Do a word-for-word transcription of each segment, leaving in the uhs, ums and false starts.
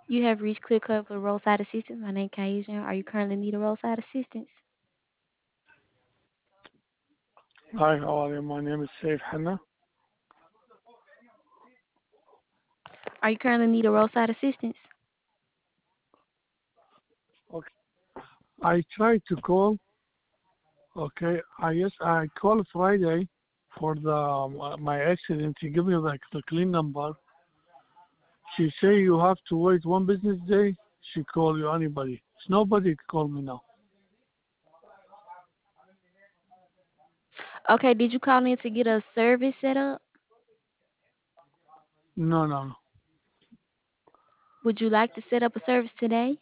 You have reached Clear Cut for roadside assistance. My name is Kaisian. Are you currently in need of roadside assistance? Hi, how are you? My name is Saif Hanna. Are you currently in need of roadside assistance? Okay. I tried to call. Okay. I yes, I called Friday for the um, my accident. She give me like the clean number. She say you have to wait one business day. She call you anybody. Nobody call me now. Okay, did you call in to get a service set up? No, no, no. Would you like to set up a service today?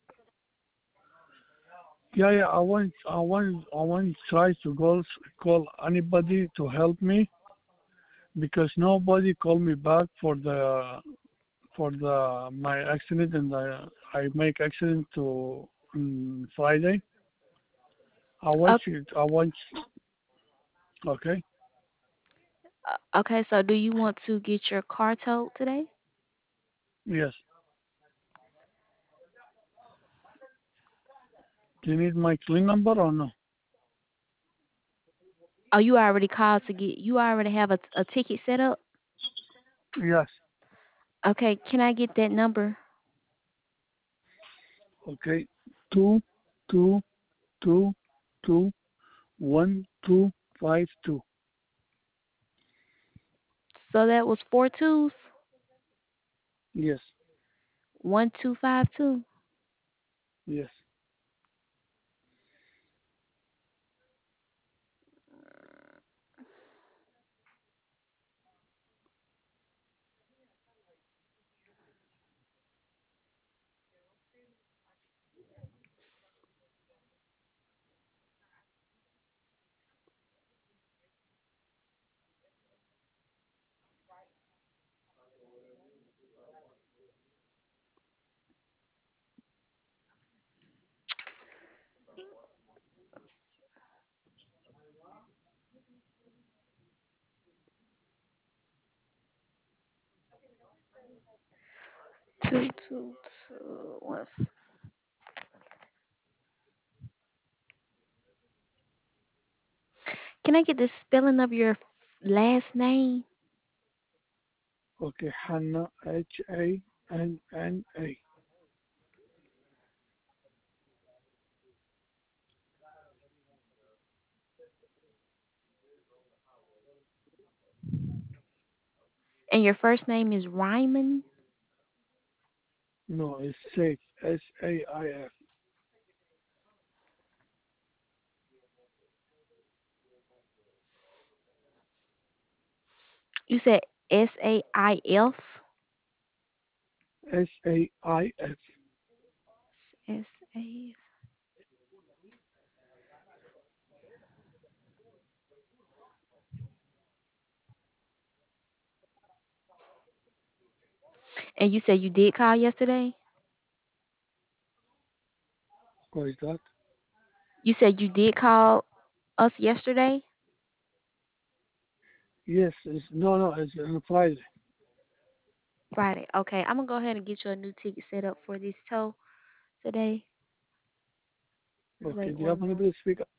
Yeah, yeah. I want, I want, I want to try to call call anybody to help me because nobody called me back for the for the my accident and I I make accident to um, Friday. I want O- you. I want. Okay. uh, Okay, so do you want to get your car towed today? Yes. Do you need my clean number or no? Oh, you already called to get, you already have a, a ticket set up? Yes. Okay, can I get that number? Okay. Two, two, two, two, one, two, five, two. So that was four twos, Yes. one two five two. Yes. Two two two one. Can I get the spelling of your last name Okay. Hannah. H A N N A. and your first name is Ryman? No, it's safe. S A I F. You said S A I F? S A I F. S A. And you said you did call yesterday? What is that? You said you did call us yesterday? Yes. It's no, no. It's on Friday. Friday. Okay, I'm gonna go ahead and get you a new ticket set up for this tow today. Just Okay. wait Do you one have moment. anybody to speak?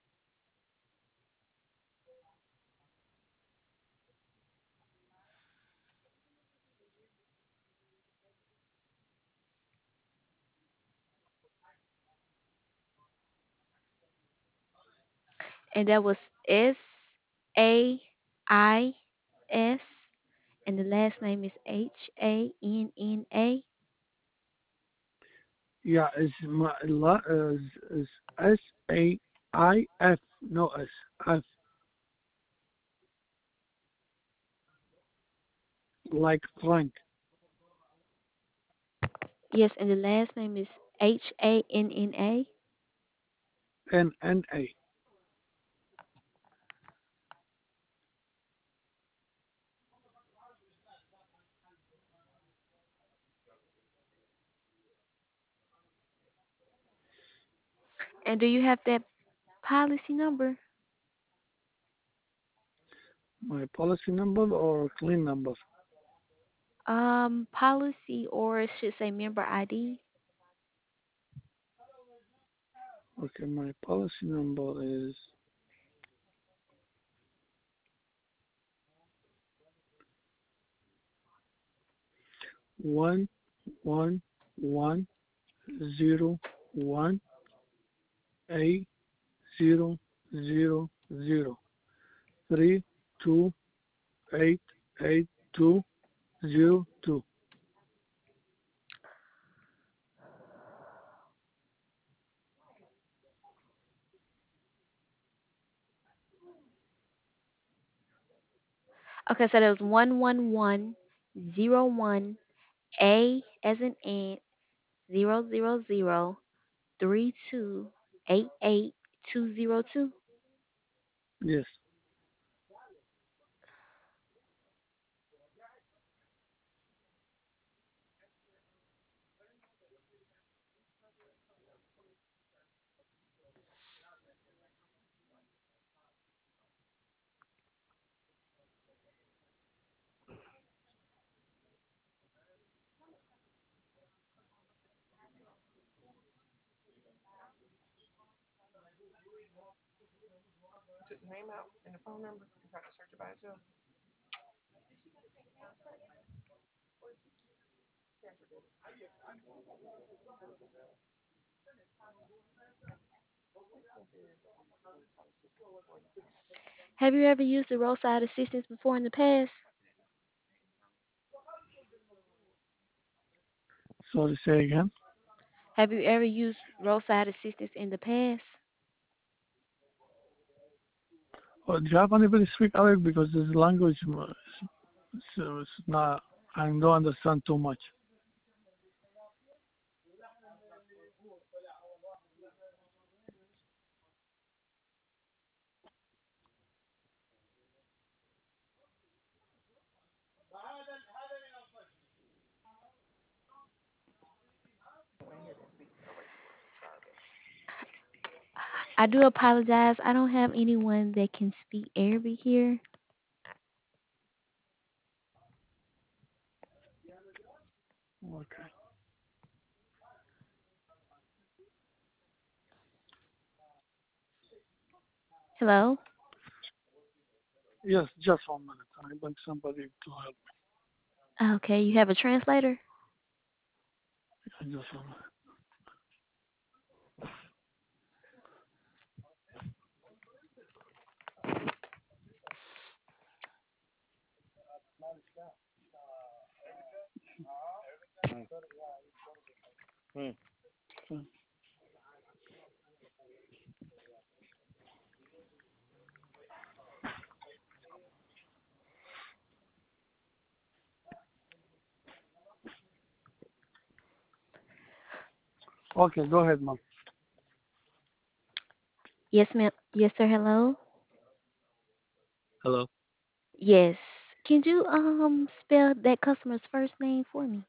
And that was S A I S, and the last name is H A N N A. Yeah. It's my la- uh, is S A I F. No S. F. Like Frank. Yes, and the last name is H A N N A. N N A. And do you have that policy number? My policy number or clean number? Um, policy or it should say member I D. Okay, my policy number is one one one zero one eight zero zero zero three two eight eight two zero two. Okay, so that was one one one zero one A as in ant zero zero zero three two eight eight two zero two. Yes. Have you ever used the roadside assistance before in the past? Sorry, say again. Have you ever used roadside assistance in the past? Oh, do you have anybody speak Arabic because this language uh, is, is not. I don't understand too much. I do apologize. I don't have anyone that can speak Arabic here. Okay. Hello? Yes, just one minute. I want somebody to help Okay, you have a translator? me. Just one minute. Okay, go ahead, ma'am. Yes, ma'am. Yes, sir. Hello? Hello. Yes. Can you um spell that customer's first name for me?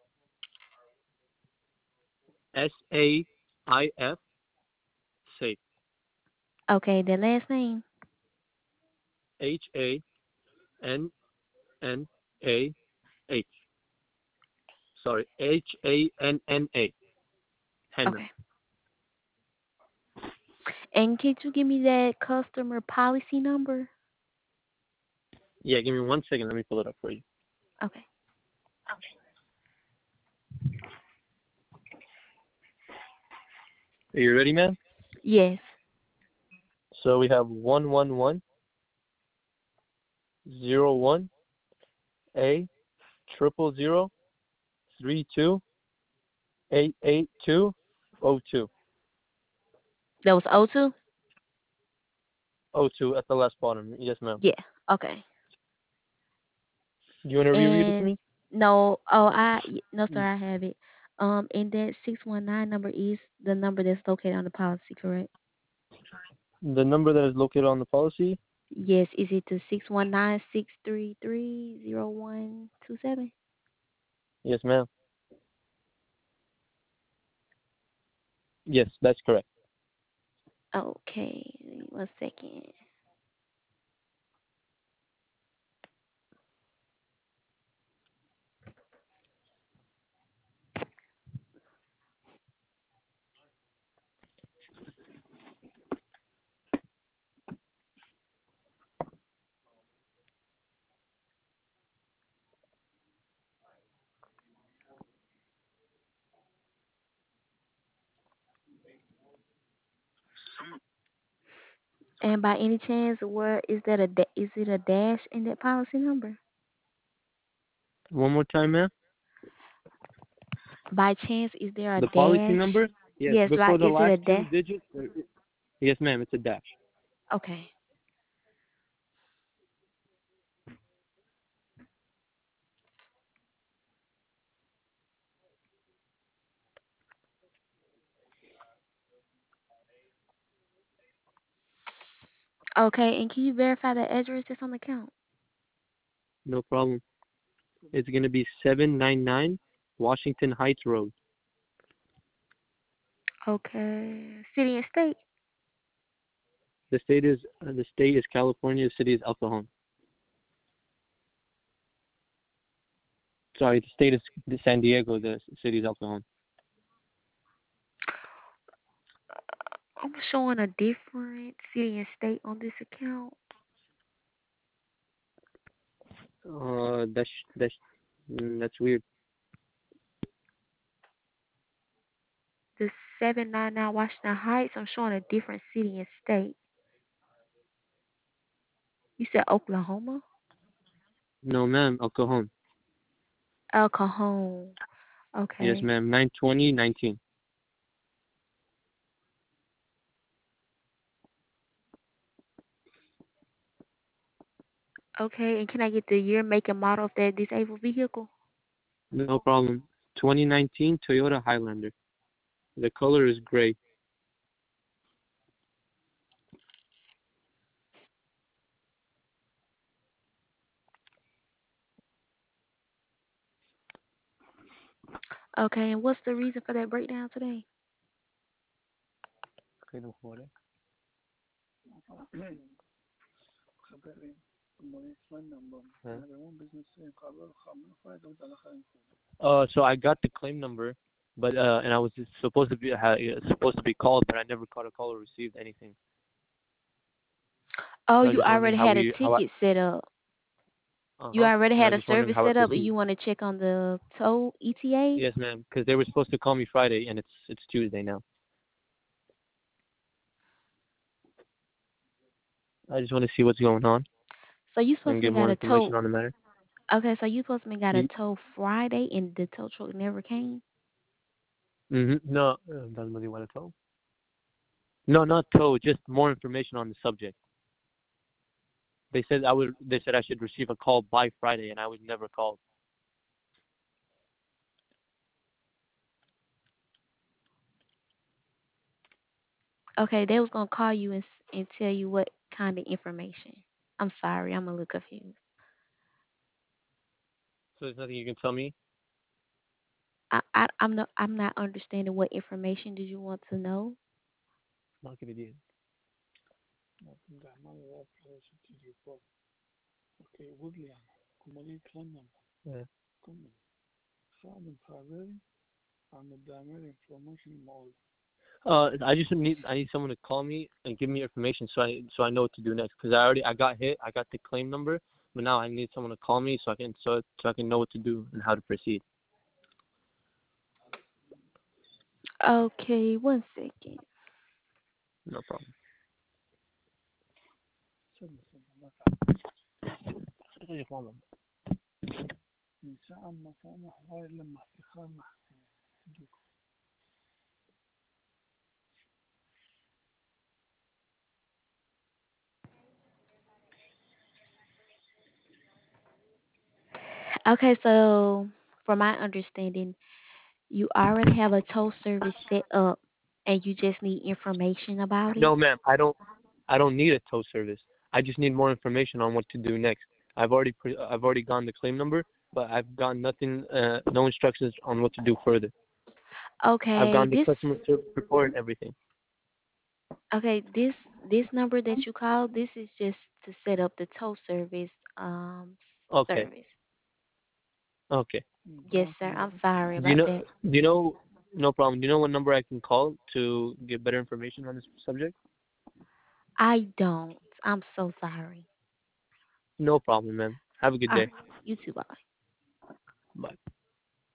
S A I F. Safe. Okay, the last name. H A N N A H. Sorry, H A N N A. Henna. Okay. And can you give me that customer policy number? Yeah, give me one second. Let me pull it up for you. Okay. Are you ready, man? Yes. So we have one one one zero one A triple zero three two eight eight two O two. That was O two? O two at the last bottom. Yes, ma'am. Yeah. Okay. Do you want to reread it to And me? no, oh, I y- no, sir, Mm. I have it. Um, and that six one nine number is the number that's located on the policy, correct? The number that is located on the policy? Yes. Is it the six one nine six three three zero one two seven? Yes, ma'am. Yes, that's correct. Okay. One second. And by any chance, where is that a da- is it a dash in that policy number? One more time, ma'am. By chance, is there a The policy dash? number? Yes, Yes, before like the is it last a two dash? digits. uh, Yes, ma'am. It's a dash. Okay. Okay, and can you verify the address that's on the account? No problem. It's gonna be seven nine nine Washington Heights Road. Okay. City and state. The state is uh, the state is California. The city is El Cajon. Sorry, the state is the San Diego. The city is El Cajon. I'm showing a different city and state on this account. Uh, that's that's mm, that's weird. The seven nine nine Washington Heights, I'm showing a different city and state. You said Oklahoma? No, ma'am. El Cajon. El Cajon. Yes, Okay. ma'am. Nine twenty nineteen. Okay, and can I get the year, make, and model of that disabled vehicle? No problem. Twenty nineteen Toyota Highlander. The color is gray. Okay, and what's the reason for that breakdown today? Huh? Uh, so I got the claim number, but uh, and I was just supposed to be ha, supposed to be called, but I never caught a call or received anything. Oh, So I was you just wondering already how had a we how I ticket set up. uh You huh. already And I had was a just wondering service how I set up, and proceed. you want to check on the tow E T A? Yes, ma'am, because they were supposed to call me Friday, and it's it's Tuesday now. I just want to see what's going on So you supposed and to get be got more a tow. information on the matter. Okay, so you supposed to be got a You, tow Friday, and the tow truck never came. mm-hmm. No, uh, doesn't really want to tow. No, not tow. Just more information on the subject. They said I would. They said I should receive a call by Friday, and I was never called. Okay, they was gonna call you and s- and tell you what kind of information. I'm sorry, I'm a little confused. So there's nothing you can tell me. I, I I'm not I'm not understanding what information did you want to know. Not gonna do. Yeah. Uh, I just need I need someone to call me and give me information so I so I know what to do next. Because I already I got hit. I got the claim number, but now I need someone to call me so I can so so I can know what to do and how to proceed. Okay, one second. No problem. Okay, so from my understanding, you already have a tow service set up, and you just need information about it. No, ma'am. I don't I don't need a tow service. I just need more information on what to do next. I've already pre- I've already gotten the claim number, but I've gotten nothing, uh, no instructions on what to do further. I've Okay, gotten the this customer service report and everything. okay this this number that you called, this is just to set up the tow service um Okay, service. okay. Yes, sir. I'm sorry Do you about know? that. Do you know? No problem. Do you know what number I can call to get better information on this subject? I don't. I'm so sorry. No problem, man. Have a good All day. right. You too. Bye. Bye.